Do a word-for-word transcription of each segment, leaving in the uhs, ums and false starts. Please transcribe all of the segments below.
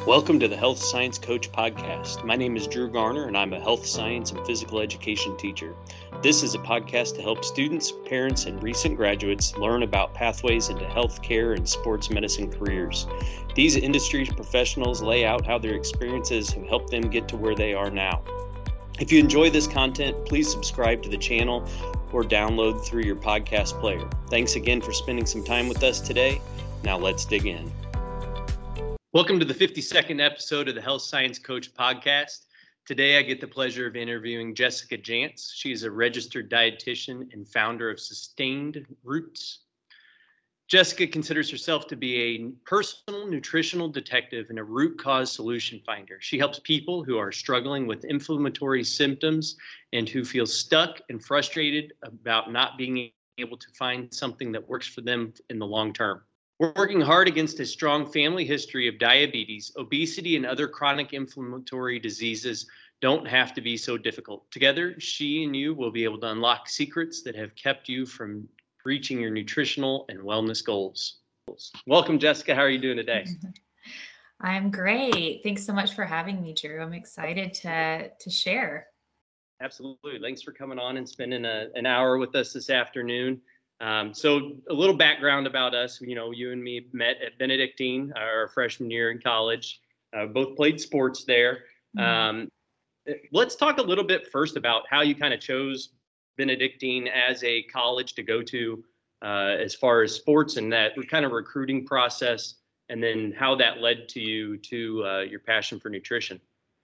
Welcome to the Health Science Coach Podcast. My name is Drew Garner, and I'm a health science and physical education teacher. This is a podcast to help students, parents, and recent graduates learn about pathways into healthcare and sports medicine careers. These industry professionals lay out how their experiences have helped them get to where they are now. If you enjoy this content, please subscribe to the channel or download through your podcast player. Thanks again for spending some time with us today. Now let's dig in. Welcome to the fifty-second episode of the Health Science Coach Podcast. Today, I get the pleasure of interviewing Jessica Jantz. She is a registered dietitian and founder of Sustained Roots. Jessica considers herself to be a personal nutritional detective and a root cause solution finder. She helps people who are struggling with inflammatory symptoms and who feel stuck and frustrated about not being able to find something that works for them in the long term. We're working hard against a strong family history of diabetes, obesity, and other chronic inflammatory diseases don't have to be so difficult. Together, she and you will be able to unlock secrets that have kept you from reaching your nutritional and wellness goals. Welcome, Jessica. How are you doing today? I'm great. Thanks so much for having me, Drew. I'm excited to, to share. Absolutely. Thanks for coming on and spending a, an hour with us this afternoon. Um, so a little background about us, you know, you and me met at Benedictine our freshman year in college, uh, both played sports there. Um, let's talk a little bit first about how you kind of chose Benedictine as a college to go to uh, as far as sports and that kind of recruiting process, and then how that led to you to uh, your passion for nutrition.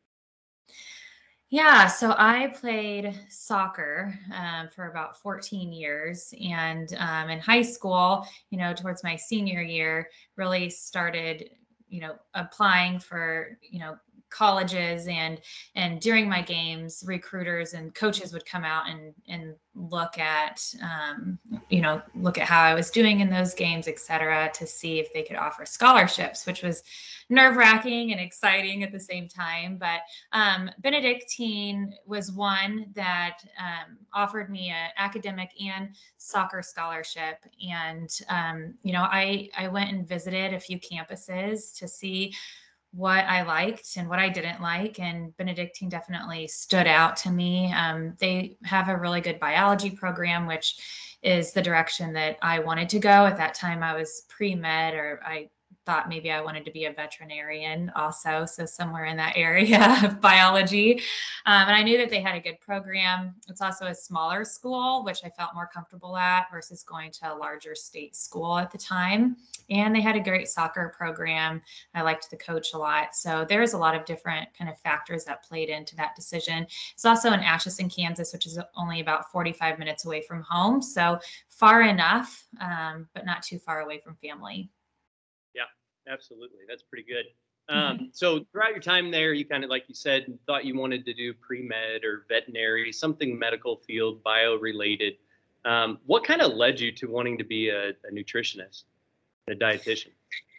Yeah, so I played soccer um, for about fourteen years. And um, in high school, you know, towards my senior year, really started, you know, applying for, you know, colleges and and during my games, recruiters and coaches would come out and and look at um, you know look at how I was doing in those games, et cetera, to see if they could offer scholarships, which was nerve-wracking and exciting at the same time. But um, Benedictine was one that um, offered me an academic and soccer scholarship. And, um, you know, I, I went and visited a few campuses to see what I liked and what I didn't like. And Benedictine definitely stood out to me. Um, they have a really good biology program, which is the direction that I wanted to go. At that time, I was pre-med, or I thought maybe I wanted to be a veterinarian also. So somewhere in that area of biology. Um, and I knew that they had a good program. It's also a smaller school, which I felt more comfortable at versus going to a larger state school at the time. And they had a great soccer program. I liked the coach a lot. So there's a lot of different kind of factors that played into that decision. It's also in Atchison, Kansas, which is only about forty-five minutes away from home. So far enough, um, but not too far away from family. Yeah, absolutely. That's pretty good. Um, mm-hmm. So throughout your time there, you kind of, like you said, thought you wanted to do pre-med or veterinary, something medical field, bio-related. Um, what kind of led you to wanting to be a, a nutritionist, a dietitian?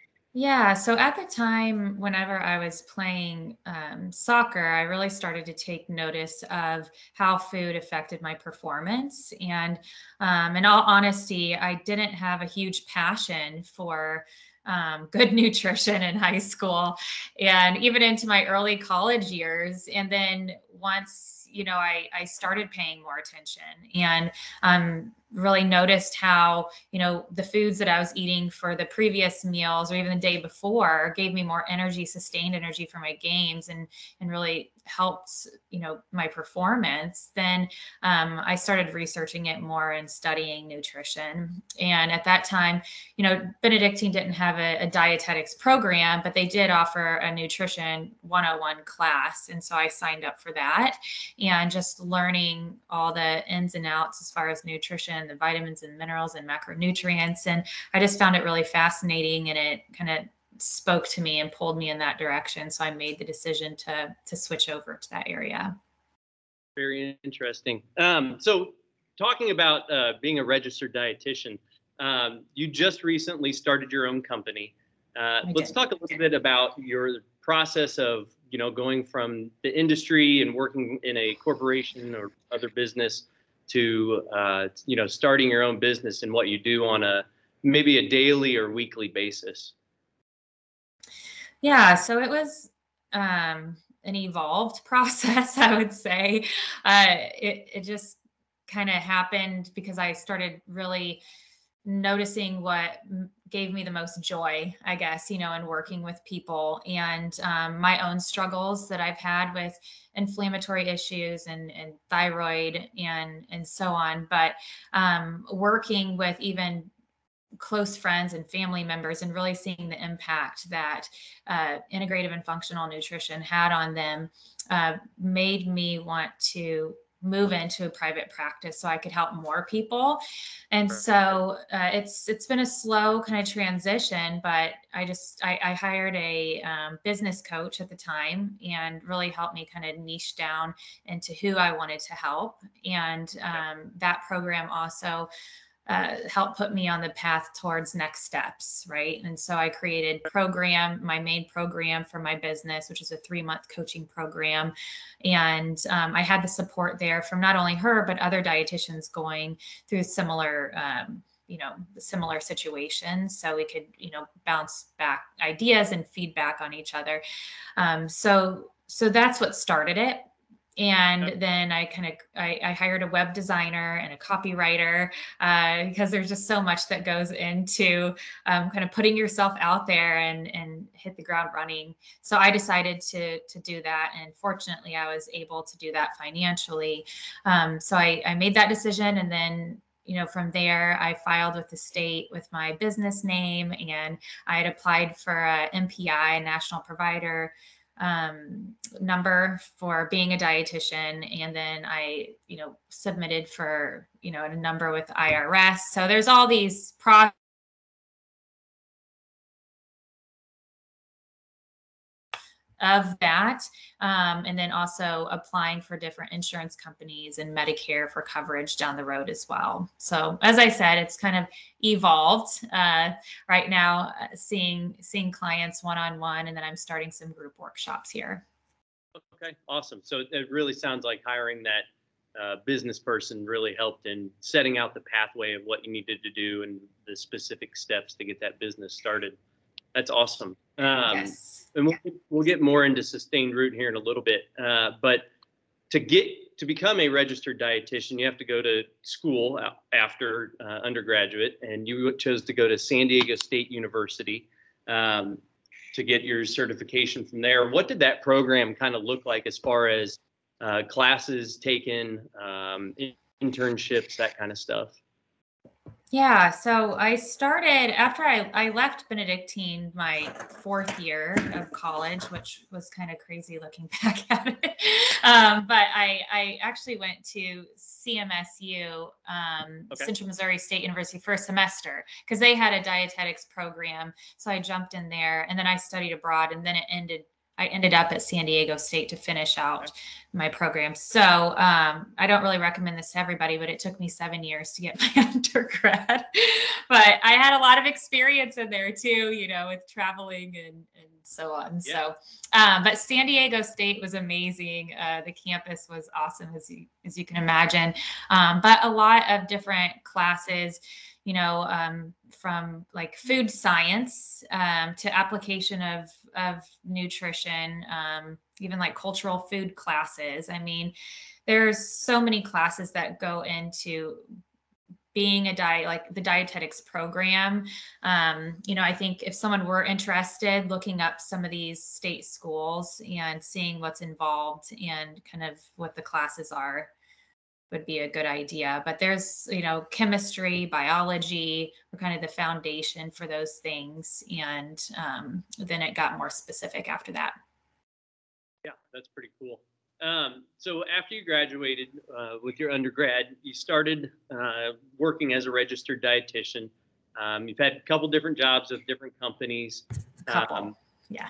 Yeah, so at the time, whenever I was playing um, soccer, I really started to take notice of how food affected my performance. And um, in all honesty, I didn't have a huge passion for um, good nutrition in high school and even into my early college years. And then once, you know, I, I started paying more attention and um, really noticed how, you know, the foods that I was eating for the previous meals or even the day before gave me more energy, sustained energy for my games, and, and really helped, you know, my performance. Then um, I started researching it more and studying nutrition. And at that time, you know, Benedictine didn't have a, a dietetics program, but they did offer a nutrition one oh one class. And so I signed up for that, and just learning all the ins and outs as far as nutrition, the vitamins and minerals and macronutrients. And I just found it really fascinating, and it kind of spoke to me and pulled me in that direction. So I made the decision to, to switch over to that area. Very interesting. Um, so talking about uh, being a registered dietitian, um, you just recently started your own company. Uh, let's did. talk a little bit about your process of, you know, going from the industry and working in a corporation or other business to, uh, you know, starting your own business and what you do on a maybe a daily or weekly basis. Yeah, so it was um, an evolved process, I would say. Uh, it it just kind of happened because I started really noticing what m- gave me the most joy, I guess, you know, in working with people, and um, my own struggles that I've had with inflammatory issues and, and thyroid and and so on. But um, working with even close friends and family members and really seeing the impact that uh, integrative and functional nutrition had on them uh, made me want to move into a private practice so I could help more people. And so uh, it's it's been a slow kind of transition, but I just I, I hired a um, business coach at the time and really helped me kind of niche down into who I wanted to help. And um, that program also uh, helped put me on the path towards next steps, right? And so I created program, my main program for my business, which is a three month coaching program. And um, I had the support there from not only her, but other dietitians going through similar, um, you know, similar situations. So we could, you know, bounce back ideas and feedback on each other. Um, so, so that's what started it. And then I kind of I, I hired a web designer and a copywriter uh, because there's just so much that goes into um, kind of putting yourself out there and and hit the ground running. So I decided to to do that, and fortunately, I was able to do that financially. Um, so I, I made that decision, and then you know from there I filed with the state with my business name, and I had applied for a N P I, a national provider um, number for being a dietitian. And then I, you know, submitted for, you know, a number with I R S. So there's all these processes of that. Um, and then also applying for different insurance companies and Medicare for coverage down the road as well. So as I said, it's kind of evolved uh, right now, uh, seeing seeing clients one-on-one, and then I'm starting some group workshops here. Okay, awesome. So it really sounds like hiring that uh, business person really helped in setting out the pathway of what you needed to do and the specific steps to get that business started. That's awesome. Um, Yes. and we'll, we'll get more into sustained root here in a little bit. Uh, but to get to become a registered dietitian, you have to go to school after uh, undergraduate, and you chose to go to San Diego State University um, to get your certification from there. What did that program kind of look like as far as uh, classes taken, um, internships, that kind of stuff? Yeah, so I started after I, I left Benedictine my fourth year of college, which was kind of crazy looking back at it. Um, but I, I actually went to C M S U, um, Okay. Central Missouri State University, for a semester because they had a dietetics program. So I jumped in there, and then I studied abroad, and then it ended. I ended up at San Diego State to finish out my program. So um, I don't really recommend this to everybody, but it took me seven years to get my undergrad. But I had a lot of experience in there too, you know, with traveling and, and so on. Yeah. So, um, but San Diego State was amazing. Uh, the campus was awesome, as you as you can imagine. Um, but a lot of different classes, you know, um, from like food science um, to application of of nutrition, um, even like cultural food classes. I mean, there's so many classes that go into being a diet, like the dietetics program. Um, you know, I think if someone were interested, looking up some of these state schools and seeing what's involved and kind of what the classes are would be a good idea. But there's, you know, chemistry, biology were kind of the foundation for those things. And um, then it got more specific after that. Yeah, that's pretty cool. Um, so after you graduated uh, with your undergrad, you started uh, working as a registered dietitian. Um, you've had a couple different jobs with different companies. Couple, um, yeah.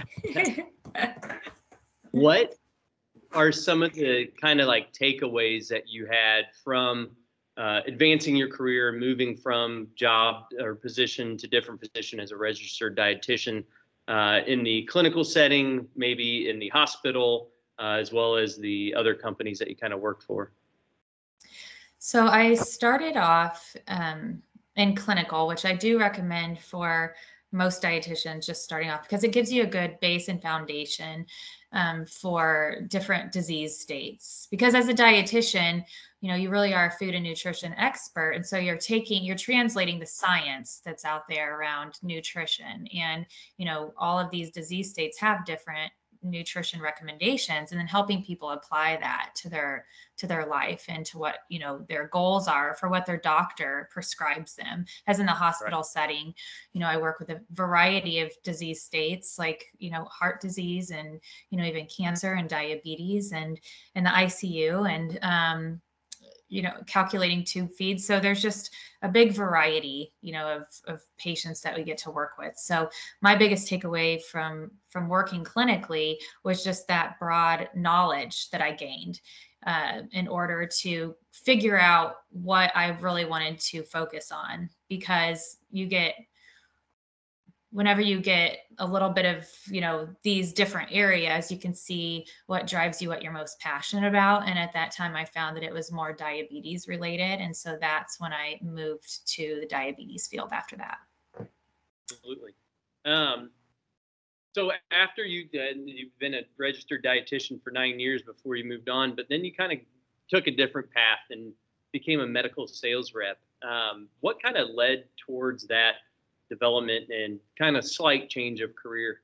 What are some of the kind of like takeaways that you had from uh, advancing your career, moving from job or position to different position as a registered dietitian uh, in the clinical setting, maybe in the hospital, uh, as well as the other companies that you kind of worked for? So I started off um, in clinical, which I do recommend for most dietitians just starting off, because it gives you a good base and foundation um, for different disease states. Because as a dietitian, you know, you really are a food and nutrition expert. And so you're taking, you're translating the science that's out there around nutrition. And, you know, all of these disease states have different nutrition recommendations, and then helping people apply that to their to their life and to what, you know, their goals are for what their doctor prescribes them. As in the Right. hospital setting, you know, I work with a variety of disease states, like, you know, heart disease and, you know, even cancer and diabetes, and in the I C U, and um you know, calculating tube feeds. So there's just a big variety, you know, of, of patients that we get to work with. So my biggest takeaway from, from working clinically was just that broad knowledge that I gained uh, in order to figure out what I really wanted to focus on, because you get, whenever you get a little bit of, you know, these different areas, you can see what drives you, what you're most passionate about. And at that time I found that it was more diabetes related, and so that's when I moved to the diabetes field after that. Absolutely. Um, so after you uh, you've been a registered dietitian for nine years before you moved on, but then you kind of took a different path and became a medical sales rep. Um, what kind of led towards that development and kind of slight change of career?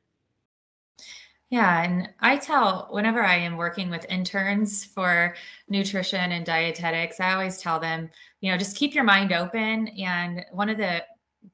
Yeah, and I tell, whenever I am working with interns for nutrition and dietetics, I always tell them, you know, just keep your mind open. And one of the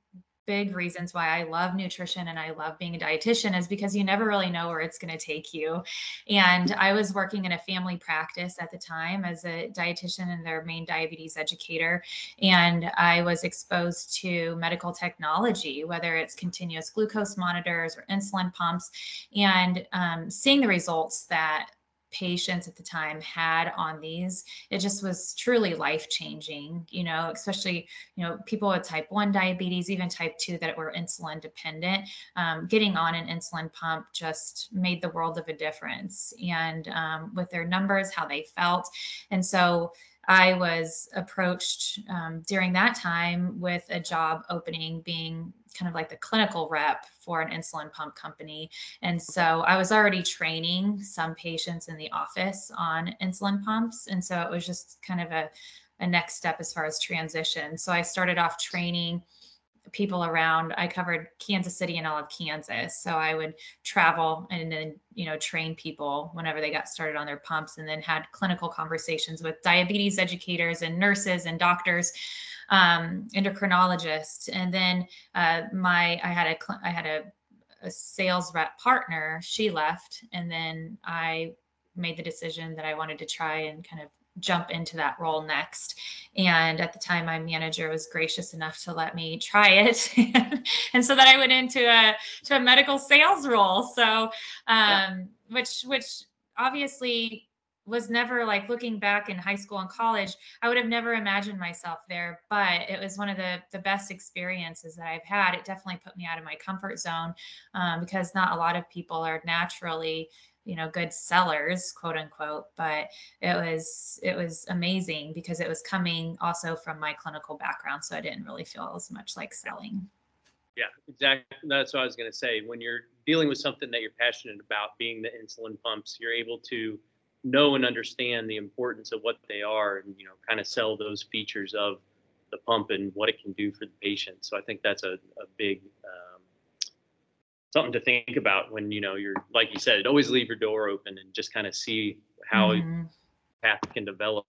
big reasons why I love nutrition and I love being a dietitian is because you never really know where it's going to take you. And I was working in a family practice at the time as a dietitian and their main diabetes educator. And I was exposed to medical technology, whether it's continuous glucose monitors or insulin pumps, and um, seeing the results that patients at the time had on these, it just was truly life changing, you know, especially, you know, people with type one diabetes, even type two that were insulin dependent. Um, getting on an insulin pump just made the world of a difference, and um, with their numbers, how they felt. And so I was approached um, during that time with a job opening, being kind of like the clinical rep for an insulin pump company. And so I was already training some patients in the office on insulin pumps. And so it was just kind of a, a next step as far as transition. So I started off training people around. I covered Kansas City and all of Kansas. So I would travel and then, you know, train people whenever they got started on their pumps, and then had clinical conversations with diabetes educators and nurses and doctors, um, endocrinologists. And then uh, my, I had a, I had a, a sales rep partner, she left. And then I made the decision that I wanted to try and kind of jump into that role next. And at the time, my manager was gracious enough to let me try it. And so that I went into a to a medical sales role. So Yeah. um, which which obviously was never, like, looking back in high school and college, I would have never imagined myself there, but it was one of the the best experiences that I've had. It definitely put me out of my comfort zone, um, because not a lot of people are naturally, you know, good sellers, quote unquote. But it was it was amazing because it was coming also from my clinical background, so I didn't really feel as much like selling. Yeah, exactly. That's what I was going to say. When you're dealing with something that you're passionate about, being the insulin pumps, you're able to know and understand the importance of what they are, and, you know, kind of sell those features of the pump and what it can do for the patient. So I think that's a, a big um, something to think about when, you know, you're, like you said, always leave your door open and just kind of see how Hmm. path can develop.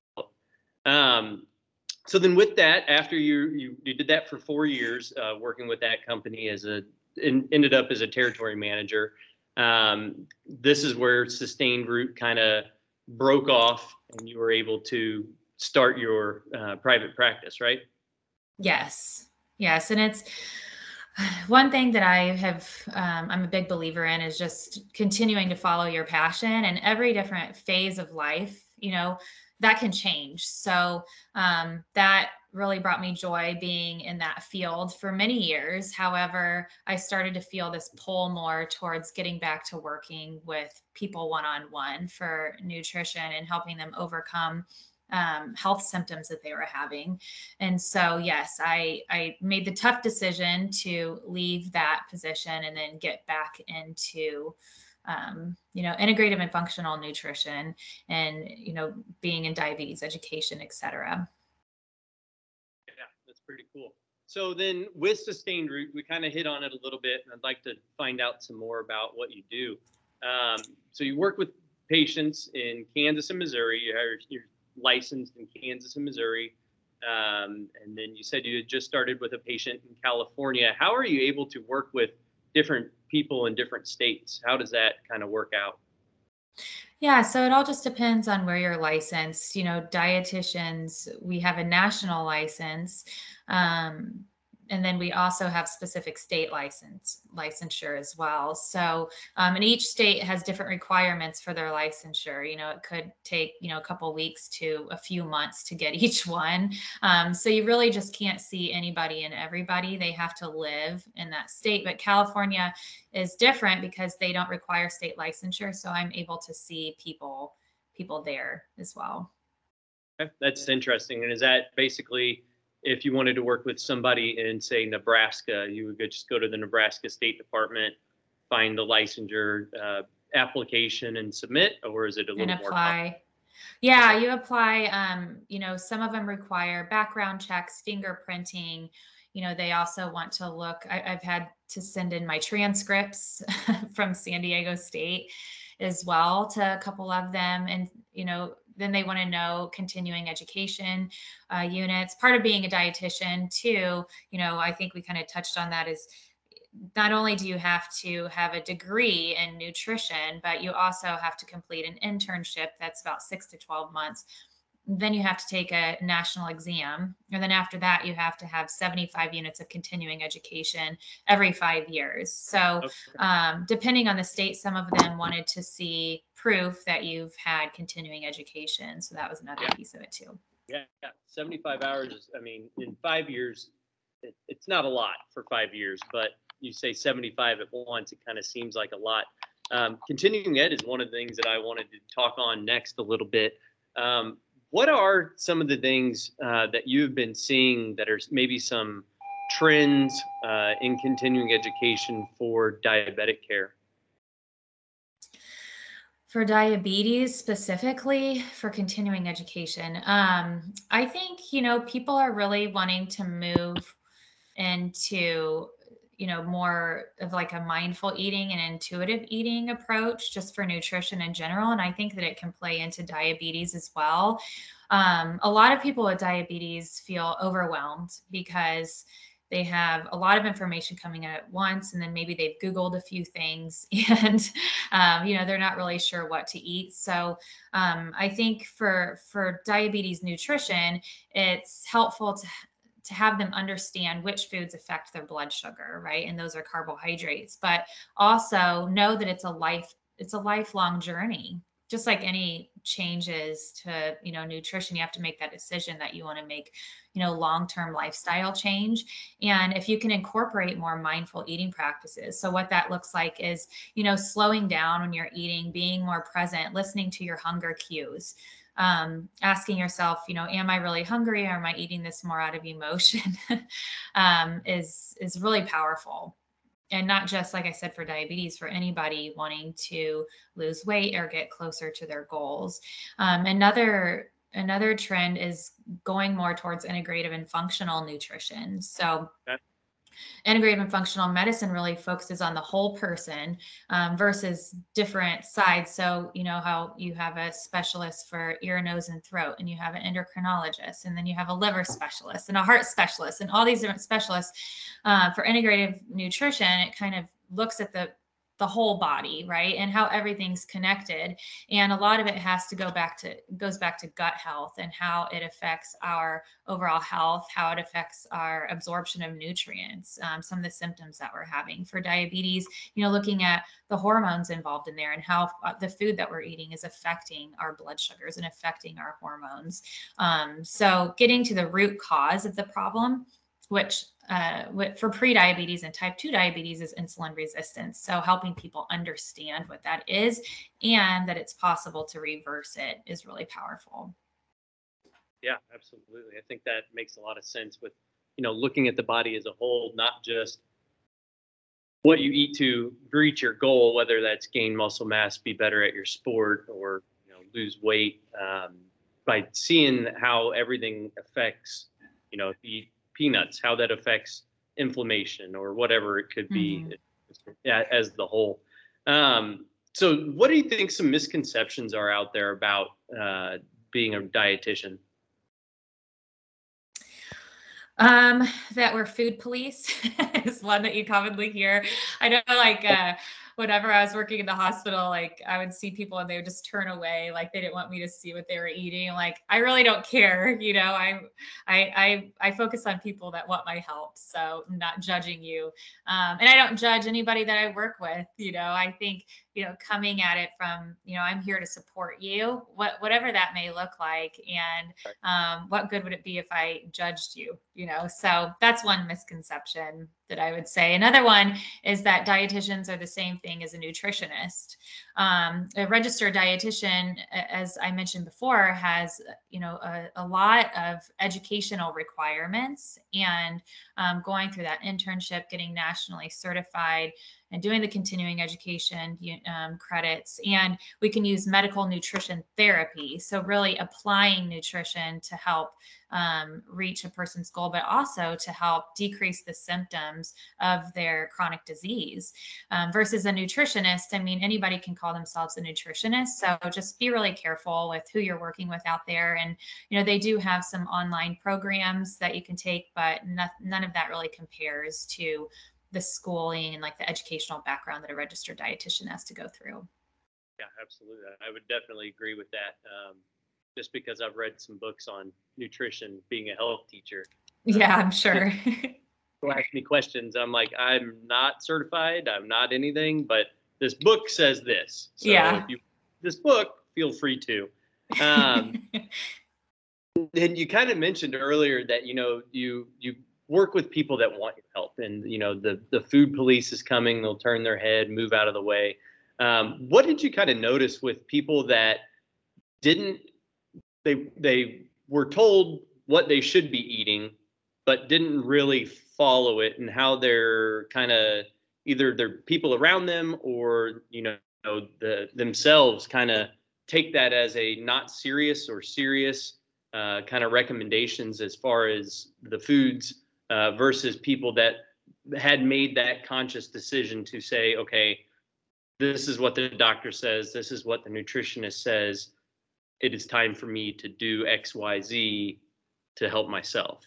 Um, so then with that, after you, you, you did that for four years, uh, working with that company as a, in, ended up as a territory manager. Um, this is where Sustained Root kind of broke off and you were able to start your uh, private practice, right? Yes. Yes. And it's one thing that I have, um, I'm a big believer in, is just continuing to follow your passion, and every different phase of life, you know, that can change. So um, that really brought me joy being in that field for many years. However, I started to feel this pull more towards getting back to working with people one on one for nutrition and helping them overcome um, health symptoms that they were having. And so, yes, I, I made the tough decision to leave that position and then get back into, um, you know, integrative and functional nutrition and, you know, being in diabetes education, et cetera. Yeah, that's pretty cool. So then with Sustained Root, we kind of hit on it a little bit, and I'd like to find out some more about what you do. Um, so you work with patients in Kansas and Missouri. You're, you're licensed in Kansas and Missouri. Um, and then you said you had just started with a patient in California. How are you able to work with different people in different states? How does that kind of work out? Yeah, so it all just depends on where you're licensed. You know, dietitians, we have a national license. Um, and then we also have specific state license licensure as well. So, um, and each state has different requirements for their licensure. You know, it could take, you know, a couple weeks to a few months to get each one. Um, so you really just can't see anybody and everybody. They have to live in that state. But California is different because they don't require state licensure. So I'm able to see people people there as well. Okay, that's interesting. And is that basically if you wanted to work with somebody in, say, Nebraska, you would just go to the Nebraska State Department, find the licensure uh, application and submit, or is it a And little more complicated? apply. Yeah, Okay. you apply. Um, you know, some of them require background checks, fingerprinting. You know, they also want to look. I, I've had to send in my transcripts from San Diego State as well to a couple of them. And, you know, then they want to know continuing education uh, units. Part of being a dietitian, too, you know, I think we kind of touched on that is not only do you have to have a degree in nutrition, but you also have to complete an internship that's about six to twelve months. Then you have to take a national exam. And then after that, you have to have seventy-five units of continuing education every five years. So, Okay. um, depending on the state, some of them wanted to see proof that you've had continuing education. So, that was another Yeah. piece of it, too. Yeah. Yeah. seventy-five hours is, I mean, in five years, it, it's not a lot for five years, but you say seventy-five at once, it kind of seems like a lot. Um, continuing ed is one of the things that I wanted to talk on next a little bit. Um, what are some of the things uh, that you've been seeing that are maybe some trends uh, in continuing education for diabetic care? For diabetes specifically, for continuing education, um, I think, you know, people are really wanting to move into, you know, more of like a mindful eating and intuitive eating approach just for nutrition in general. And I think that it can play into diabetes as well. Um, a lot of people with diabetes feel overwhelmed because they have a lot of information coming in at once, and then maybe they've Googled a few things and, um, you know, they're not really sure what to eat. So um, I think for, for diabetes nutrition, it's helpful to to have them understand which foods affect their blood sugar, right? And those are carbohydrates, but also know that it's a life, it's a lifelong journey. Just like any changes to, you know, nutrition, you have to make that decision that you want to make, you know, long-term lifestyle change. And if you can incorporate more mindful eating practices. So what that looks like is, you know, slowing down when you're eating, being more present, listening to your hunger cues, um, asking yourself, you know, am I really hungry or am I eating this more out of emotion? um, is is really powerful. And not just like I said for diabetes, for anybody wanting to lose weight or get closer to their goals. Um, another another trend is going more towards integrative and functional nutrition. So Okay. integrative and functional medicine really focuses on the whole person um, versus different sides. So, you know, how you have a specialist for ear, nose, and throat, and you have an endocrinologist, and then you have a liver specialist and a heart specialist, and all these different specialists. Uh, for integrative nutrition, it kind of looks at the the whole body, right? And how everything's connected. And a lot of it has to go back to goes back to gut health and how it affects our overall health, how it affects our absorption of nutrients, um, some of the symptoms that we're having for diabetes, you know, looking at the hormones involved in there and how uh, the food that we're eating is affecting our blood sugars and affecting our hormones. Um, so getting to the root cause of the problem, which uh, for pre-diabetes and type two diabetes is insulin resistance. So helping people understand what that is and that it's possible to reverse it is really powerful. Yeah, absolutely. I think that makes a lot of sense with, you know, looking at the body as a whole, not just what you eat to reach your goal, whether that's gain muscle mass, be better at your sport, or you know lose weight. Um, by seeing how everything affects, you know, if you eat peanuts, how that affects inflammation or whatever it could be, Mhm. yeah, as the whole. Um, so, what do you think some misconceptions are out there about uh, being a dietitian? Um, that we're food police is one that you commonly hear. I know, like, uh, whenever I was working in the hospital, like, I would see people and they would just turn away, like they didn't want me to see what they were eating. Like, I really don't care, you know. I, I, I, I focus on people that want my help, so I'm not judging you, um, and I don't judge anybody that I work with. You know, I think, you know, coming at it from, you know, I'm here to support you, what whatever that may look like, and um, what good would it be if I judged you? You know, so that's one misconception that I would say. Another one is that dietitians are the same thing as a nutritionist. Um, a registered dietitian, as I mentioned before, has, you know, a, a lot of educational requirements, and um, going through that internship, getting nationally certified, and doing the continuing education um, credits. And we can use medical nutrition therapy. So, really applying nutrition to help um, reach a person's goal, but also to help decrease the symptoms of their chronic disease. Um, versus a nutritionist, I mean, anybody can call themselves a nutritionist. So, just be really careful with who you're working with out there. And, you know, they do have some online programs that you can take, but not, none of that really compares to the schooling and like the educational background that a registered dietitian has to go through. Yeah, absolutely. I would definitely agree with that. Um, just because I've read some books on nutrition, being a health teacher, Yeah, uh, I'm just sure. people ask me questions. I'm like, I'm not certified. I'm not anything, but this book says this. So if Yeah. you this book, feel free to. Um, and you kind of mentioned earlier that you know you you work with people that want your help, and you know the the food police is coming. They'll turn their head, move out of the way. Um, what did you kind of notice with people that didn't they they were told what they should be eating, but didn't really follow it, and how they're kind of either their people around them or you know the themselves kind of take that as a not serious or serious uh, kind of recommendations as far as the foods uh, versus people that had made that conscious decision to say, okay, this is what the doctor says, this is what the nutritionist says, it is time for me to do X, Y, Z to help myself.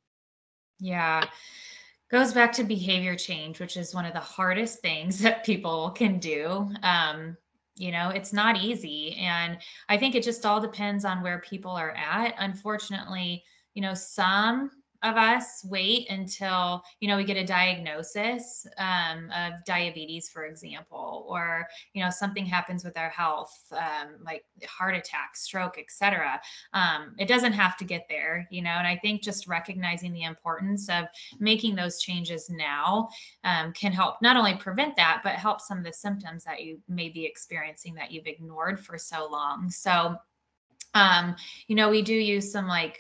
Yeah. Goes back to behavior change, which is one of the hardest things that people can do. Um, you know, it's not easy. And I think it just all depends on where people are at. Unfortunately, you know, some of us wait until, you know, we get a diagnosis um, of diabetes, for example, or, you know, something happens with our health, um, like heart attack, stroke, et cetera. Um, it doesn't have to get there, you know, and I think just recognizing the importance of making those changes now um, can help not only prevent that, but help some of the symptoms that you may be experiencing that you've ignored for so long. So, um, you know, we do use some like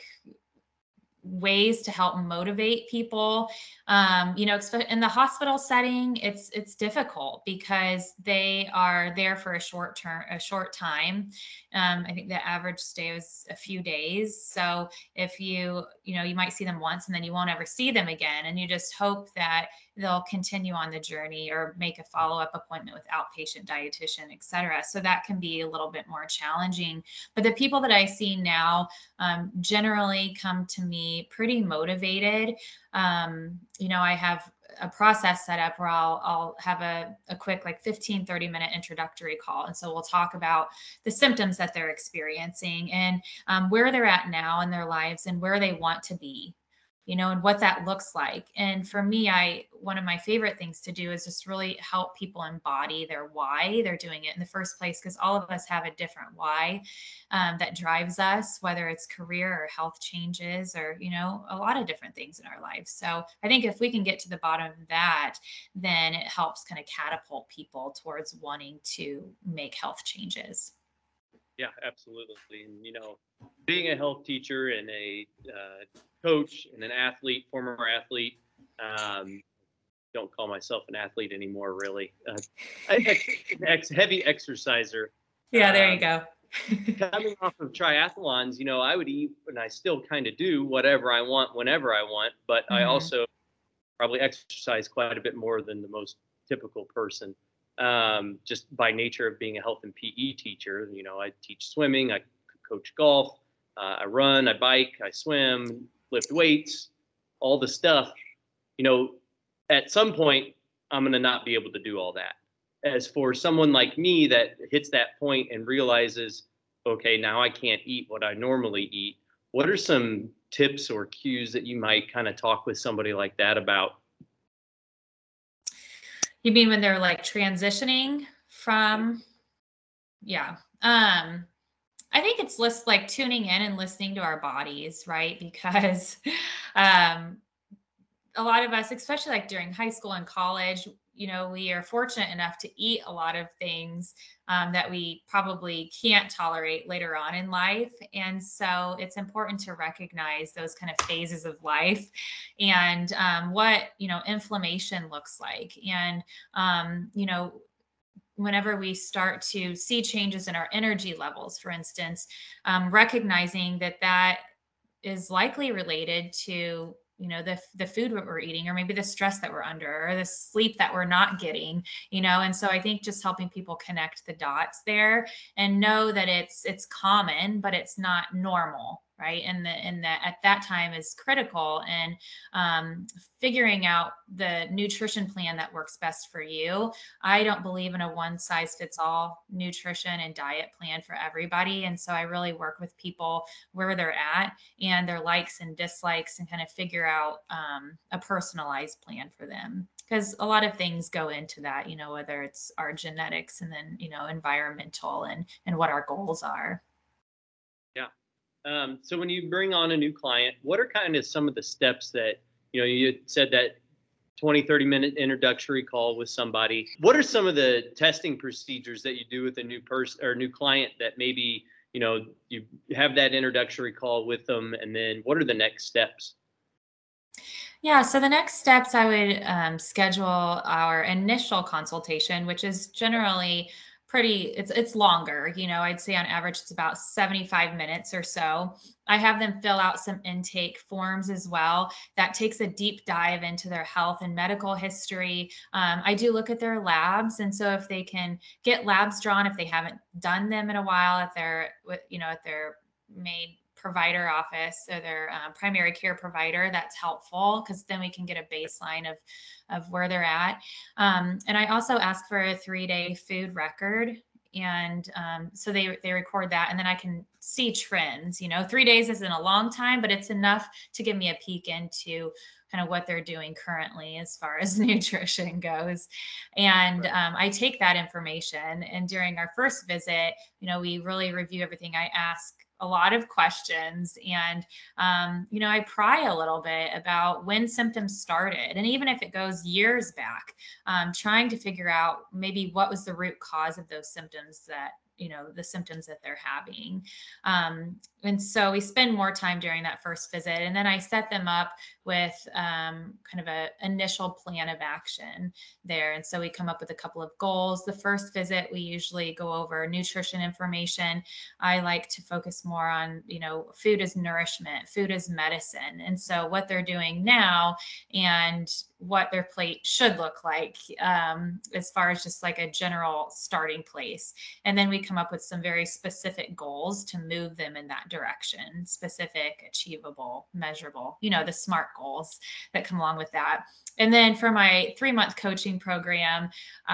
ways to help motivate people. Um, you know, in the hospital setting, it's it's difficult because they are there for a short term, a short time. Um, I think the average stay was a few days. So if you, you know, you might see them once and then you won't ever see them again, and you just hope that they'll continue on the journey or make a follow up appointment with outpatient dietitian, et cetera. So that can be a little bit more challenging. But the people that I see now um, generally come to me pretty motivated. Um, you know, I have a process set up where I'll, I'll have a, a quick like fifteen, thirty minute introductory call. And so we'll talk about the symptoms that they're experiencing and um, where they're at now in their lives and where they want to be, you know, and what that looks like. And for me, I, one of my favorite things to do is just really help people embody their why they're doing it in the first place. Cause all of us have a different why um, that drives us, whether it's career or health changes or, you know, a lot of different things in our lives. So I think if we can get to the bottom of that, then it helps kind of catapult people towards wanting to make health changes. Yeah, absolutely. And, you know, being a health teacher and a uh, coach and an athlete, former athlete, um, don't call myself an athlete anymore, really. Uh, I, ex, ex, heavy exerciser. Yeah, there you Um, go. Coming off of triathlons, you know, I would eat, and I still kind of do whatever I want whenever I want, but I Hmm. also probably exercise quite a bit more than the most typical person. Um, just by nature of being a health and P E teacher, you know, I teach swimming, I coach golf, uh, I run, I bike, I swim, lift weights, all the stuff. You know, at some point, I'm going to not be able to do all that. As for someone like me that hits that point and realizes, okay, now I can't eat what I normally eat, what are some tips or cues that you might kind of talk with somebody like that about? You mean when they're like transitioning from, yeah. Um, I think it's less like tuning in and listening to our bodies, right? Because um, a lot of us, especially like during high school and college, you know, we are fortunate enough to eat a lot of things um, that we probably can't tolerate later on in life. And so it's important to recognize those kind of phases of life and um, what, you know, inflammation looks like. And, um, you know, whenever we start to see changes in our energy levels, for instance, um, recognizing that that is likely related to you know the the food that we're eating, or maybe the stress that we're under, or the sleep that we're not getting, you know and so I think just helping people connect the dots there and know that it's it's common, but it's not normal, right? And the and that at that time is critical. And um, figuring out the nutrition plan that works best for you. I don't believe in a one size fits all nutrition and diet plan for everybody, and so I really work with people where they're at and their likes and dislikes, and kind of figure out um, a personalized plan for them, because a lot of things go into that, you know whether it's our genetics and then you know environmental, and and what our goals are. Yeah. Um, so when you bring on a new client, what are kind of some of the steps that, you know, you said that twenty, thirty minute introductory call with somebody. What are some of the testing procedures that you do with a new person or new client that maybe, you know, you have that introductory call with them, and then what are the next steps? Yeah, so the next steps, I would um, schedule our initial consultation, which is generally pretty, it's it's longer. You know, I'd say on average it's about seventy-five minutes or so. I have them fill out some intake forms as well. That takes a deep dive into their health and medical history. Um, I do look at their labs, and so if they can get labs drawn, if they haven't done them in a while, if they're with you know at their main provider office or their uh, primary care provider, that's helpful, because then we can get a baseline of of where they're at. Um, and I also ask for a three day food record, and um, so they they record that, and then I can see trends. You know, three days isn't a long time, but it's enough to give me a peek into kind of what they're doing currently as far as nutrition goes. And Right. um, I take that information, and during our first visit, you know, we really review everything. I ask a lot of questions, and um, you know I pry a little bit about when symptoms started, and even if it goes years back, um, trying to figure out maybe what was the root cause of those symptoms, that you know the symptoms that they're having. um, and so we spend more time during that first visit, and then I set them up with um, kind of a initial plan of action there. And so we come up with a couple of goals. The first visit, we usually go over nutrition information. I like to focus more on, you know, food is nourishment, food is medicine. And so what they're doing now and what their plate should look like, um, as far as just like a general starting place. And then we come up with some very specific goals to move them in that direction: specific, achievable, measurable, you know, the SMART goals that come along with that. And then for my three month coaching program,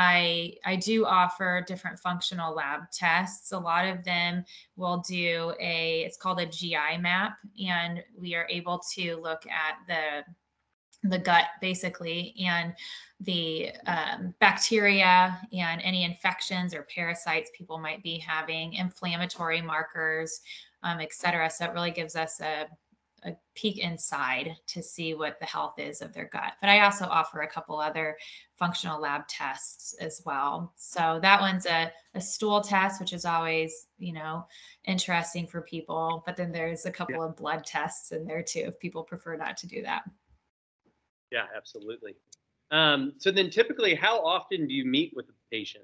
I I do offer different functional lab tests. A lot of them will do a, it's called a G I map, and we are able to look at the the gut basically, and the um, bacteria and any infections or parasites people might be having, inflammatory markers, um, et cetera. So it really gives us a a peek inside to see what the health is of their gut. But I also offer a couple other functional lab tests as well. So that one's a, a stool test, which is always, you know, interesting for people. But then there's a couple Yeah. of blood tests in there too, if people prefer not to do that. Yeah, absolutely. Um, so then typically, how often do you meet with a patient?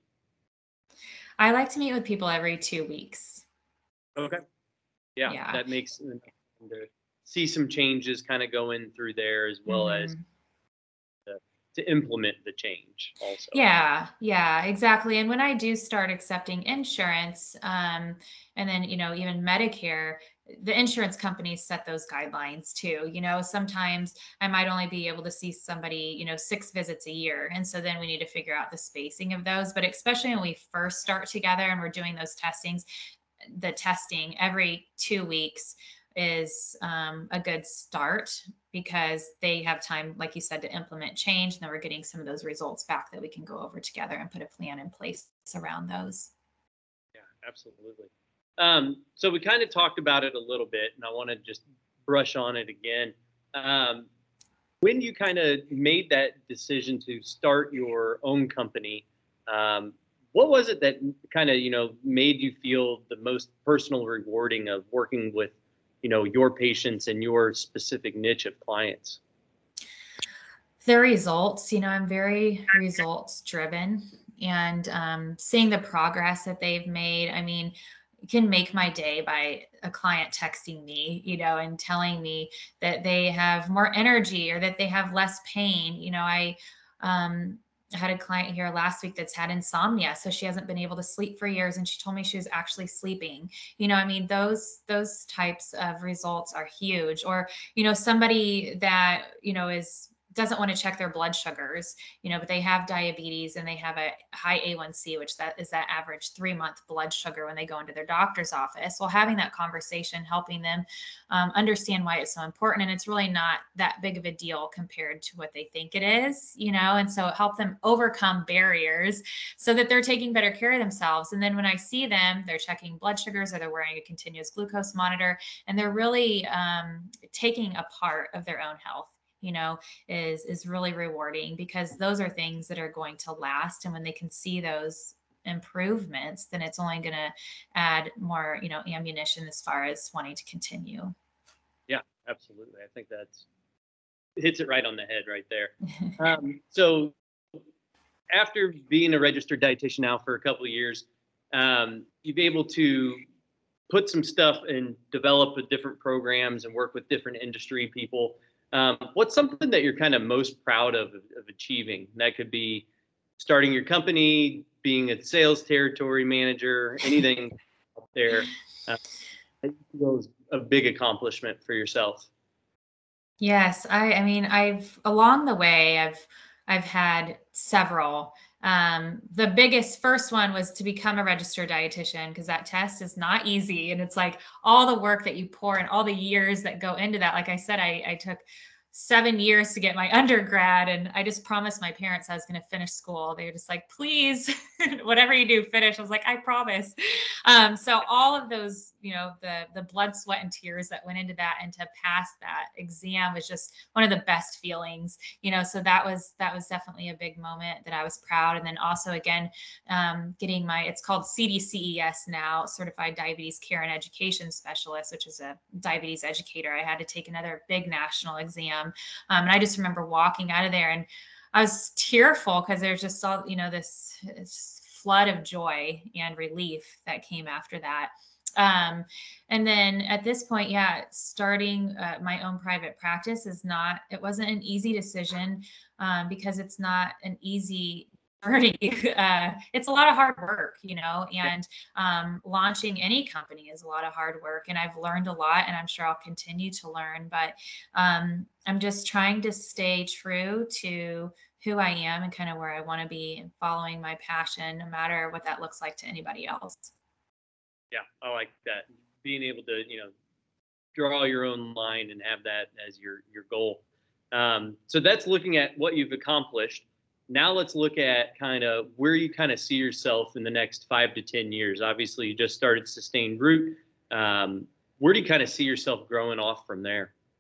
I like to meet with people every two weeks. Okay. Yeah, Yeah. that makes to see some changes kind of going through there as well Mm-hmm. as to, to implement the change also. Yeah, yeah, exactly. And when I do start accepting insurance, um, and then, you know, even Medicare, the insurance companies set those guidelines too. You know, sometimes I might only be able to see somebody, you know, six visits a year. And so then we need to figure out the spacing of those. But especially when we first start together and we're doing those testings, the testing every two weeks is um, a good start because they have time, like you said, to implement change. And then we're getting some of those results back that we can go over together and put a plan in place around those. Yeah, absolutely. Um, so we kind of talked about it a little bit, and I want to just brush on it again. Um, when you kind of made that decision to start your own company, um, what was it that kind of, you know, made you feel the most personal rewarding of working with, you know, your patients and your specific niche of clients? The results, you know, I'm very results driven, and um, seeing the progress that they've made. I mean, it can make my day by a client texting me, you know, and telling me that they have more energy or that they have less pain. You know, I, um, I had a client here last week that's had insomnia, so she hasn't been able to sleep for years, and she told me she was actually sleeping. You know, I mean, those those types of results are huge. Or, you know, somebody that, you know, is doesn't want to check their blood sugars, you know, but they have diabetes and they have a high A one C, which that is that average three month blood sugar when they go into their doctor's office. Well, having that conversation, helping them um, understand why it's so important. And it's really not that big of a deal compared to what they think it is, you know, and so it helped them overcome barriers so that they're taking better care of themselves. And then when I see them, they're checking blood sugars or they're wearing a continuous glucose monitor, and they're really um, taking a part of their own health, you know, is is really rewarding because those are things that are going to last. And when they can see those improvements, then it's only going to add more, you know, ammunition as far as wanting to continue. Yeah, absolutely. I think that's hits it right on the head right there. Um, so after being a registered dietitian now for a couple of years, um, you've been able to put some stuff and develop different programs and work with different industry people. Um, what's something that you're kind of most proud of, of achieving? That could be starting your company, being a sales territory manager, anything up there. Uh, I think it was a big accomplishment for yourself. Yes, I I mean, I've along the way, I've I've had several. Um, the biggest first one was to become a registered dietitian because that test is not easy, and it's like all the work that you pour and all the years that go into that. Like I said, I I took seven years to get my undergrad, and I just promised my parents I was going to finish school. They were just like, please, whatever you do, finish. I was like, I promise. Um, so all of those, you know, the the blood, sweat, and tears that went into that, and to pass that exam was just one of the best feelings, you know. So that was that was definitely a big moment that I was proud. And then also again, um, getting my it's called C D C E S now, Certified Diabetes Care and Education Specialist, which is a diabetes educator. I had to take another big national exam, um, and I just remember walking out of there and I was tearful because there's just all, you know, this, this flood of joy and relief that came after that. Um, and then at this point, yeah, starting uh, my own private practice is not, it wasn't an easy decision um, because it's not an easy journey. Uh, it's a lot of hard work, you know, and um, launching any company is a lot of hard work. And I've learned a lot, and I'm sure I'll continue to learn, but um, I'm just trying to stay true to who I am and kind of where I want to be and following my passion, no matter what that looks like to anybody else. Yeah, I like that. Being able to, you know, draw your own line and have that as your your goal. Um, so that's looking at what you've accomplished. Now let's look at kind of where you kind of see yourself in the next five to ten years. Obviously, you just started Sustained Root. Um, where do you kind of see yourself growing off from there?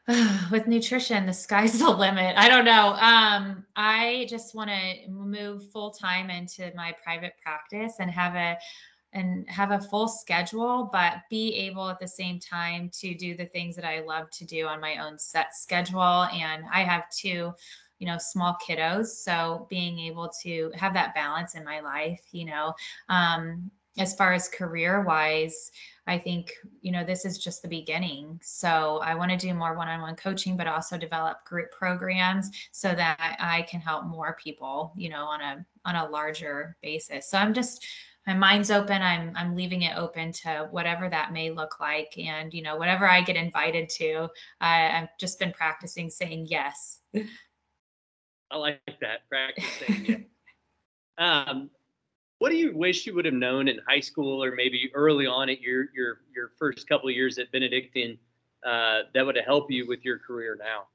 With nutrition, the sky's the limit. I don't know. Um, I just want to move full time into my private practice and have a and have a full schedule, but be able at the same time to do the things that I love to do on my own set schedule. And I have two, you know, small kiddos. So being able to have that balance in my life, you know, um, as far as career wise, I think, you know, this is just the beginning. So I want to do more one on one coaching, but also develop group programs so that I can help more people, you know, on a on a larger basis. So I'm just my mind's open. I'm I'm leaving it open to whatever that may look like. And, you know, whatever I get invited to, I, I've just been practicing saying yes. I like that. Practice saying yes. Um, what do you wish you would have known in high school or maybe early on at your your your first couple of years at Benedictine uh, that would have helped you with your career now?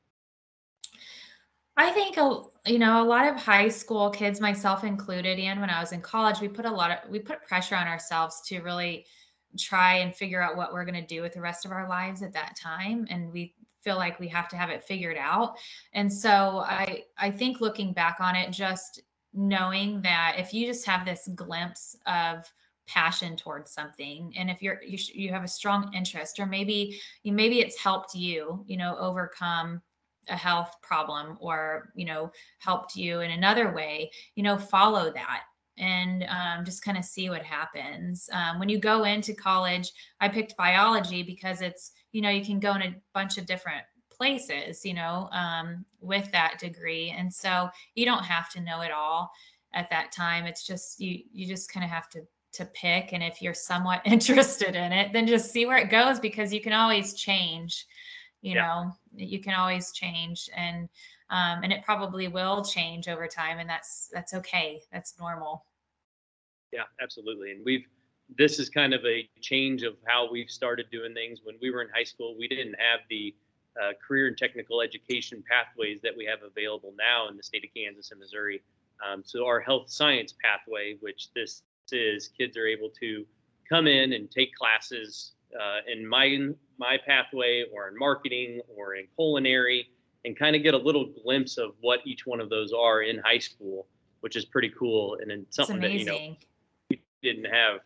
I think, a you know, a lot of high school kids, myself included, and when I was in college, we put a lot of we put pressure on ourselves to really try and figure out what we're going to do with the rest of our lives at that time, and we feel like we have to have it figured out. And so I I think looking back on it, just knowing that if you just have this glimpse of passion towards something, and if you're you, sh- you have a strong interest, or maybe you maybe it's helped you, you know, overcome a health problem, or you know helped you in another way, you know follow that, and um, just kind of see what happens. Um, when you go into college, I picked biology because it's, you know you can go in a bunch of different places, you know um, with that degree, and so you don't have to know it all at that time. It's just you you just kind of have to to pick, and if you're somewhat interested in it, then just see where it goes, because you can always change, you Yeah. know you can always change, and um, and it probably will change over time, and that's that's okay, that's normal. Yeah, absolutely. And we've this is kind of a change of how we've started doing things. When we were in high school, we didn't have the uh, career and technical education pathways that we have available now in the state of Kansas and Missouri. Um, so our health science pathway, which this is, kids are able to come in and take classes uh, in my my pathway, or in marketing, or in culinary, and kind of get a little glimpse of what each one of those are in high school, which is pretty cool, and then It's something that you know amazing. didn't have.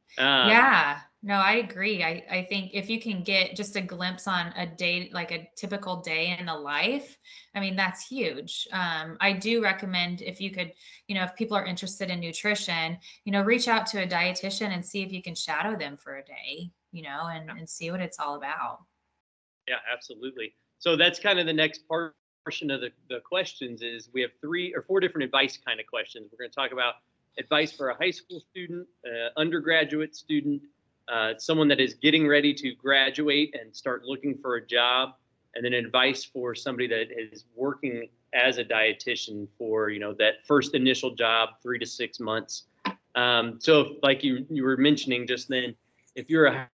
Um, Yeah, no, I agree. I, I think if you can get just a glimpse on a day, like a typical day in the life, I mean, that's huge. Um, I do recommend, if you could, you know, if people are interested in nutrition, you know, reach out to a dietitian and see if you can shadow them for a day, you know, and, and see what it's all about. yeah, absolutely. So that's kind of the next part portion of the, the questions is we have three or four different advice kind of questions. We're going to talk about advice for a high school student, uh, undergraduate student, uh, someone that is getting ready to graduate and start looking for a job, and then advice for somebody that is working as a dietitian for, you know, that first initial job, three to six months. Um, so, like you you were mentioning just then, if you're a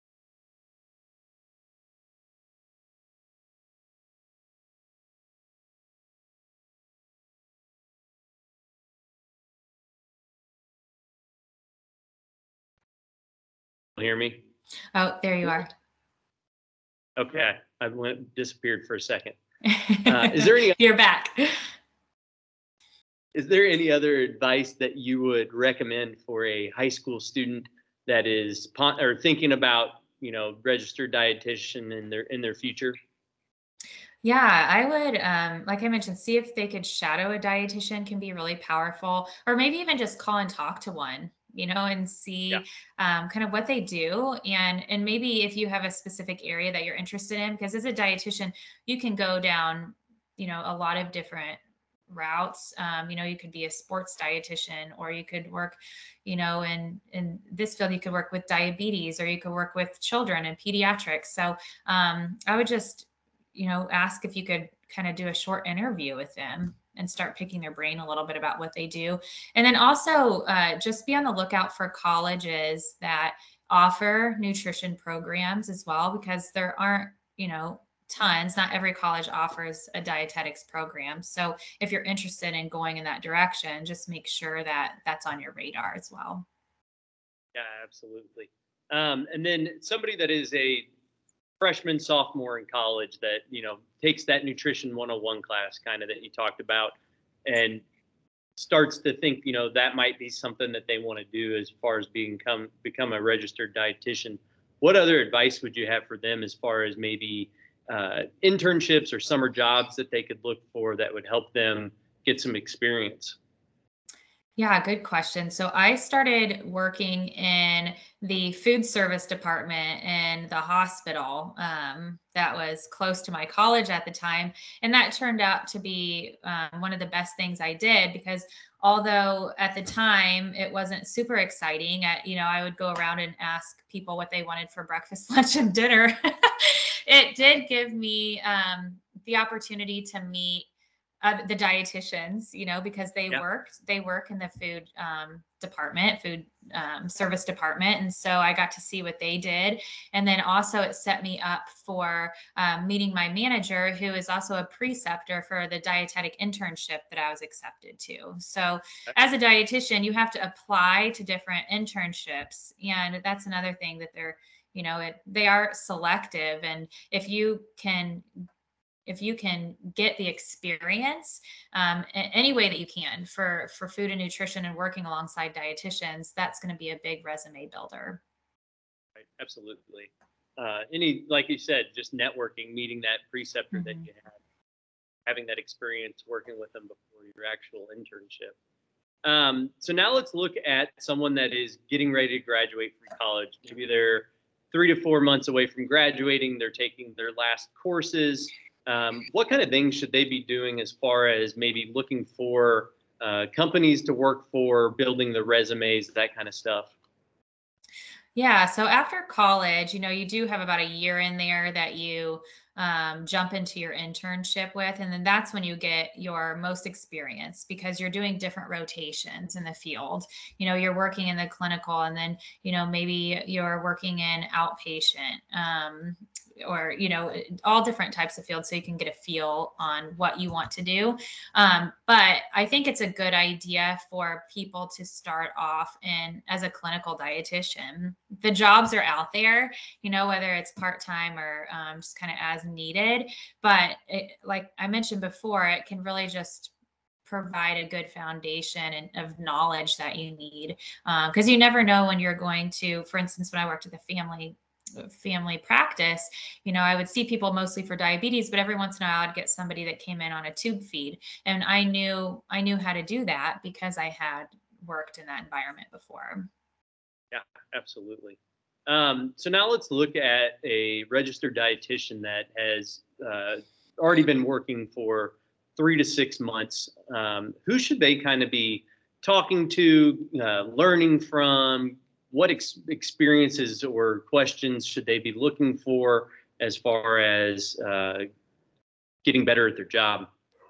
hear me? Oh, there you are. Okay, I went disappeared for a second. Uh, is there any You're back. is there any other advice that you would recommend for a high school student that is pon- or thinking about, you know, registered dietitian in their in their future? Yeah, I would, um, like I mentioned, see if they could shadow a dietitian, can be really powerful, or maybe even just call and talk to one, you know, and Yeah, see um, kind of what they do. And, and maybe if you have a specific area that you're interested in, because as a dietitian, you can go down, you know, a lot of different routes. Um, you know, you could be a sports dietitian, or you could work, you know, in, in this field, you could work with diabetes, or you could work with children and pediatrics. So um, I would just, you know, ask if you could kind of do a short interview with them and start picking their brain a little bit about what they do. And then also uh, just be on the lookout for colleges that offer nutrition programs as well, because there aren't, you know, tons. Not every college offers a dietetics program. So if you're interested in going in that direction, just make sure that that's on your radar as well. yeah, absolutely. Um, and then somebody that is a freshman, sophomore in college that, you know, takes that nutrition one oh one class kind of that you talked about and starts to think, you know, that might be something that they want to do as far as become become a registered dietitian. What other advice would you have for them as far as maybe uh, internships or summer jobs that they could look for that would help them get some experience? Yeah, good question. So I started working in the food service department in the hospital um, that was close to my college at the time. And that turned out to be um, one of the best things I did because although at the time it wasn't super exciting, I, you know, I would go around and ask people what they wanted for breakfast, lunch, and dinner. It did give me um, the opportunity to meet uh, the dietitians, you know, because they Yeah. worked, they work in the food um, department, food um, service department. And so I got to see what they did. And then also it set me up for um, meeting my manager, who is also a preceptor for the dietetic internship that I was accepted to. So as a dietitian, you have to apply to different internships. And that's another thing that they're, you know, it, they are selective. And if you can if you can get the experience um, any way that you can for for food and nutrition and working alongside dietitians, that's going to be a big resume builder. Right, absolutely. Uh, any, like you said, just networking, meeting that preceptor that Mm-hmm. you had, having that experience working with them before your actual internship. Um, so now let's look at someone that is getting ready to graduate from college. Maybe they're three to four months away from graduating. They're taking their last courses. Um, what kind of things should they be doing as far as maybe looking for uh, companies to work for, building the resumes, that kind of stuff? Yeah. So after college, you know, you do have about a year in there that you um, jump into your internship with. And then that's when you get your most experience because you're doing different rotations in the field. You know, you're working in the clinical and then, you know, maybe you're working in outpatient. Um, or you know all different types of fields so you can get a feel on what you want to do um, but I think it's a good idea for people to start off in as a clinical dietitian. The jobs are out there, you know, whether it's part-time or um, just kind of as needed. But it, like I mentioned before, it can really just provide a good foundation and, of knowledge that you need because um, you never know when you're going to, for instance, when I worked at the family family practice, you know, I would see people mostly for diabetes, but every once in a while I'd get somebody that came in on a tube feed. And I knew I knew how to do that because I had worked in that environment before. Yeah, absolutely. Um, so now let's look at a registered dietitian that has uh, already been working for three to six months. Um, who should they kind of be talking to, uh, learning from? What ex- experiences or questions should they be looking for as far as uh, getting better at their job?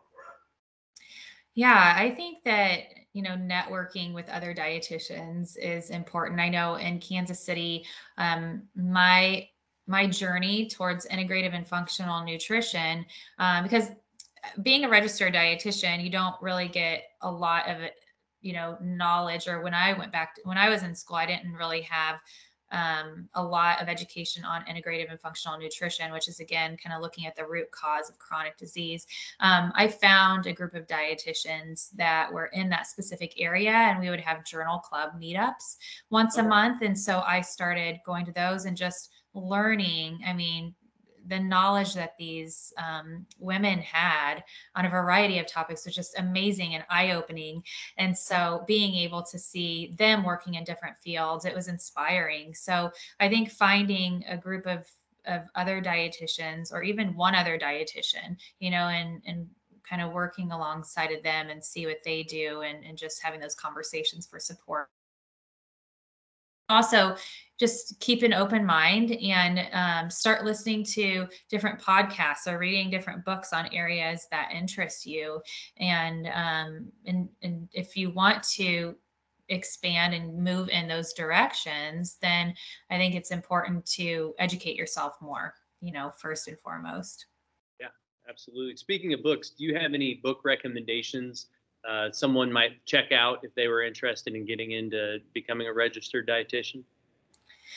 Yeah, I think that, you know, networking with other dietitians is important. I know in Kansas City, um, my my journey towards integrative and functional nutrition, um, because being a registered dietitian, you don't really get a lot of it, you know, knowledge. Or when I went back to, when I was in school, I didn't really have um, a lot of education on integrative and functional nutrition, which is again kind of looking at the root cause of chronic disease. Um, I found a group of dietitians that were in that specific area, and we would have journal club meetups once a Okay. month. And so I started going to those and just learning. I mean, the knowledge that these um, women had on a variety of topics was just amazing and eye-opening. And so being able to see them working in different fields, it was inspiring. So I think finding a group of of other dietitians or even one other dietitian, you know, and and kind of working alongside of them and see what they do and, and just having those conversations for support. Also, just keep an open mind and um, start listening to different podcasts or reading different books on areas that interest you. And um, and and if you want to expand and move in those directions, then I think it's important to educate yourself more. You know, first and foremost. Yeah, absolutely. Speaking of books, do you have any book recommendations uh, someone might check out if they were interested in getting into becoming a registered dietitian?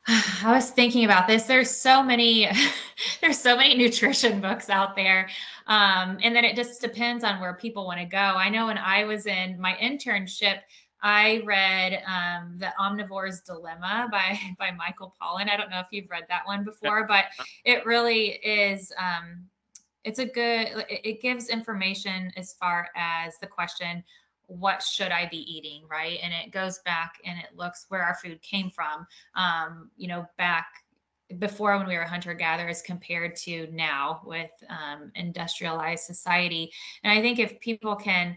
I was thinking about this. There's so many, there's so many nutrition books out there. Um, and then it just depends on where people want to go. I know when I was in my internship, I read um, The Omnivore's Dilemma by by Michael Pollan. I don't know if you've read that one before, but it really is. Um, it's a good. It, it gives information as far as the question, what should I be eating, right? And it goes back and it looks where our food came from. Um, you know, back before when we were hunter gatherers compared to now with um, industrialized society. And I think if people can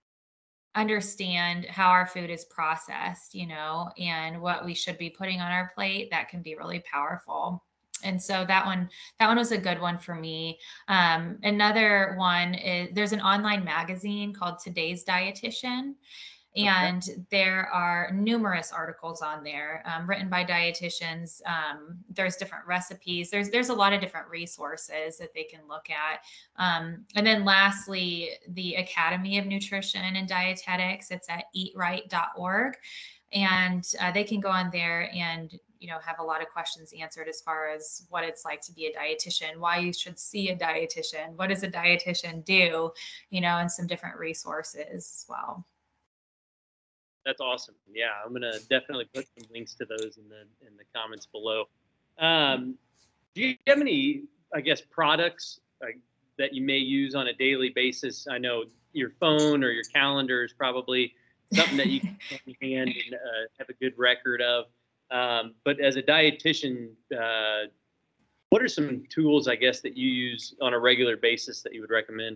understand how our food is processed, you know, and what we should be putting on our plate, that can be really powerful. And so that one, that one was a good one for me. Um, another one is there's an online magazine called Today's Dietitian, Okay. and there are numerous articles on there um, written by dietitians. Um, there's different recipes. There's there's a lot of different resources that they can look at. Um, and then lastly, the Academy of Nutrition and Dietetics. It's at eat right dot org, and uh, they can go on there and you know have a lot of questions answered as far as what it's like to be a dietitian, why you should see a dietitian, what does a dietitian do, you know, and some different resources as well. That's awesome. Yeah, I'm gonna definitely put some links to those in the in the comments below. Um, do you have any, I guess, products like, that you may use on a daily basis? I know your phone or your calendar is probably something that you can hand and uh, have a good record of. Um, but as a dietitian, uh, what are some tools, I guess, that you use on a regular basis that you would recommend?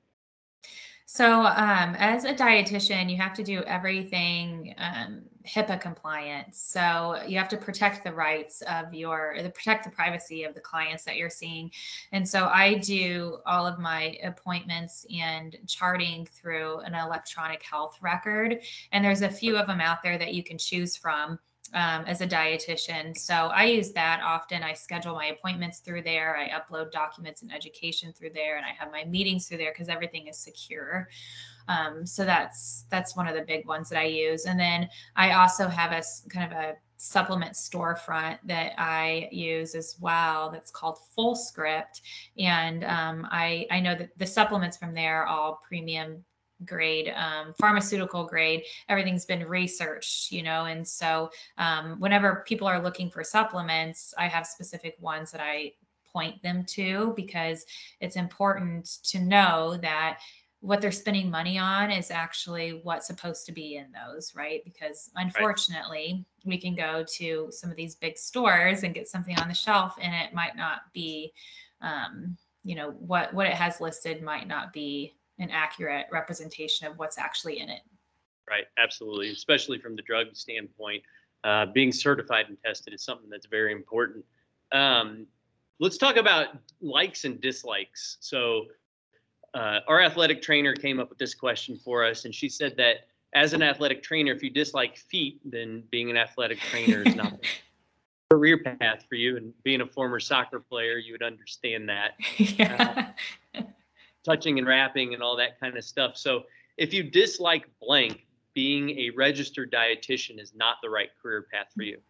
So, um, as a dietitian, you have to do everything um, HIPAA compliant. So, you have to protect the rights of your, the protect the privacy of the clients that you're seeing. And so, I do all of my appointments and charting through an electronic health record. And there's a few of them out there that you can choose from um, as a dietitian. So I use that often. I schedule my appointments through there. I upload documents and education through there, and I have my meetings through there because everything is secure. Um, so that's that's one of the big ones that I use. And then I also have a kind of a supplement storefront that I use as well. That's called Fullscript, and um, I I know that the supplements from there are all premium grade, um, pharmaceutical grade. Everything's been researched, you know, and so um, whenever people are looking for supplements, I have specific ones that I point them to because it's important to know that what they're spending money on is actually what's supposed to be in those, right? Because Right. unfortunately, we can go to some of these big stores and get something on the shelf, and it might not be, um, you know, what what it has listed might not be an accurate representation of what's actually in it. Right, absolutely. Especially from the drug standpoint, uh, being certified and tested is something that's very important. Um, let's talk about likes and dislikes. So, uh, our athletic trainer came up with this question for us, and she said that as an athletic trainer, if you dislike feet, then being an athletic trainer is not the career path for you. And being a former soccer player, you would understand that. Uh, Yeah. touching and wrapping and all that kind of stuff. So if you dislike blank, being a registered dietitian is not the right career path for you.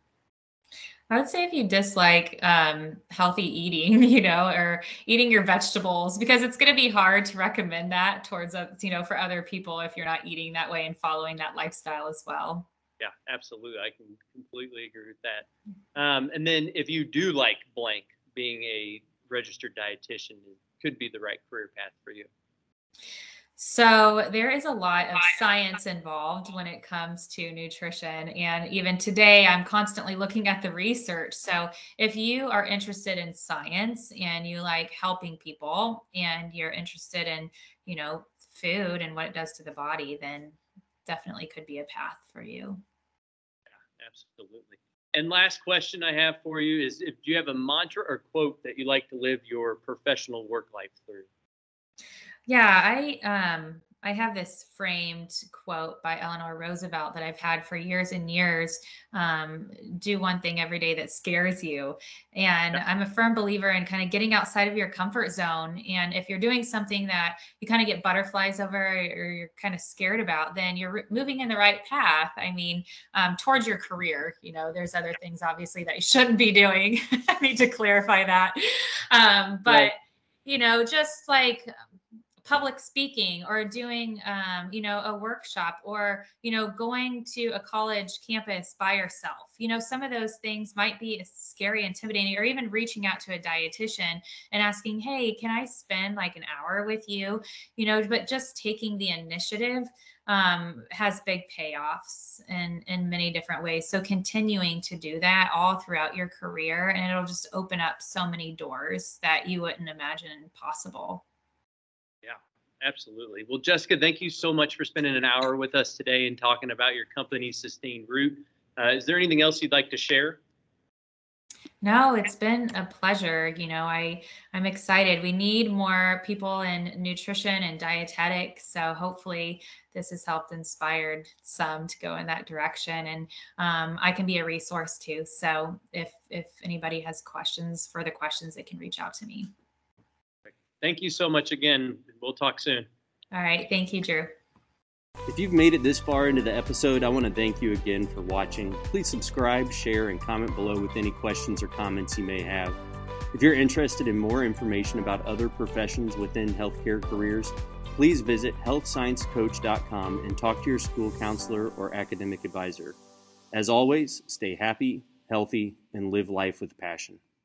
I would say if you dislike um, healthy eating, you know, or eating your vegetables, because it's going to be hard to recommend that towards, uh, you know, for other people if you're not eating that way and following that lifestyle as well. Yeah, absolutely. I can completely agree with that. Um, and then if you do like blank, being a registered dietitian could be the right career path for you. So there is a lot of science involved when it comes to nutrition. And even today, I'm constantly looking at the research. So if you are interested in science and you like helping people and you're interested in, you know, food and what it does to the body, then definitely could be a path for you. Absolutely. And last question I have for you is, if do you have a mantra or quote that you like to live your professional work life through? Yeah, I um I have this framed quote by Eleanor Roosevelt that I've had for years and years. Um, do one thing every day that scares you. And Yeah. I'm a firm believer in kind of getting outside of your comfort zone. And if you're doing something that you kind of get butterflies over or you're kind of scared about, then you're re- moving in the right path. I mean, um, towards your career, you know, there's other things obviously that you shouldn't be doing. I need to clarify that. Um, but, Right. you know, just like public speaking or doing um, you know a workshop or you know going to a college campus by yourself, you know some of those things might be scary, intimidating, or even reaching out to a dietitian and asking, hey, can I spend like an hour with you, you know but just taking the initiative um, has big payoffs in in many different ways. So continuing to do that all throughout your career, and it'll just open up so many doors that you wouldn't imagine possible. Yeah, absolutely. Well, Jessica, thank you so much for spending an hour with us today and talking about your company's Sustained Root. Uh, is there anything else you'd like to share? No, it's been a pleasure. You know, I I'm excited. We need more people in nutrition and dietetics. So hopefully this has helped inspired some to go in that direction. And um, I can be a resource too. So if if anybody has questions, further questions, they can reach out to me. Thank you so much again. We'll talk soon. All right. Thank you, Drew. If you've made it this far into the episode, I want to thank you again for watching. Please subscribe, share, and comment below with any questions or comments you may have. If you're interested in more information about other professions within healthcare careers, please visit health science coach dot com and talk to your school counselor or academic advisor. As always, stay happy, healthy, and live life with passion.